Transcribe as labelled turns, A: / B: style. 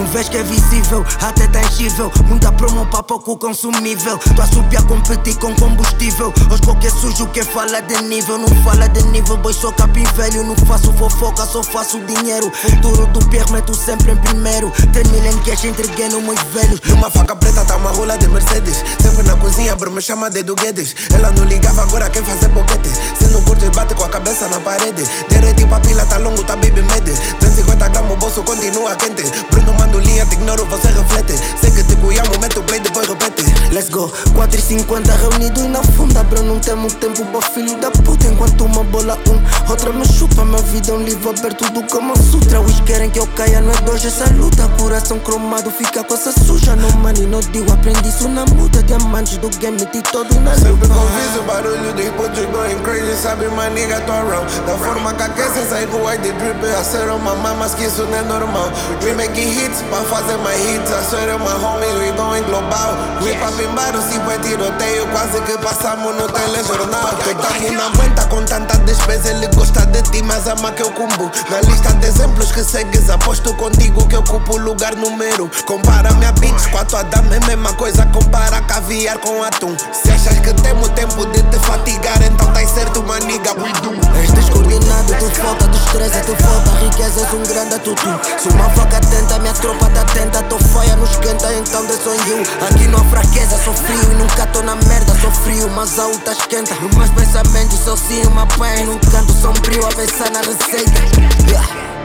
A: vês que é visível, até tangível. Muita promo para pouco consumível. Tô a subir a competir com combustível. Os qualquer sujo que fala de nível. Não fala de nível, boy, sou capim velho. Não faço fofoca, só faço dinheiro. Futuro do Pierre, meto sempre em primeiro. 10 mil em cash, entreguei no meus velhos.
B: Numa faca preta tá uma rola de Mercedes. Sempre na cozinha, bro, me chama de Guedes. Ela não ligava, agora quem fazer boquete. Se não curte, bate com a cabeça na parede. Derrete pra pila, tá longo, tá baby mede. 150 gramas, o bolso continua quente. Bruno mando linha, te ignoro, você reflete. Sei que te cuiamo, meto play, depois repete.
A: Let's go, 4h50 reunidos na funda, bro, não temos tempo pra filho da puta. Enquanto uma bola outra me chupa. Minha vida é um livro aberto do Kama Sutra. Os querem que eu caia, não é dois, essa luta. Coração cromado, fica com essa suja. No money, não digo, aprendi isso na muda. Diamantes do game, te todo na luta.
B: Sempre conviso o barulho de putos going crazy. Sabe, my nigga, tô around. Da forma que aquece, sai com white drip. A ser uma mama, mas que isso não é normal. We making hits, pra fazer mais hits. A ser uma homie, we going global. We papim baro, se foi tiroteio. Quase que passamos no telejornal. Tu tamo na aguenta com tanta despesa. Ele gosta de ti, mas ama que eu cumbo. Na lista de exemplos que segues, aposto contigo que eu ocupo o lugar número. Compara minha bitch com a tua dama, é mesma coisa. Compara caviar com atum. Se achas que temos tempo de te fatigar, então tá certo, maniga.
A: És descoordenado, tu falta do estresse, tu falta riqueza, és um grande tutu. Sou uma vaca atenta, minha tropa tá atenta. Tô foia, não esquenta, então de sonho. Aqui não há fraqueza, sou frio e nunca tô na merda. Sou frio, mas a outra esquenta. Os meus pensamentos sozinho me apanham num canto sombrio a pensar na receita.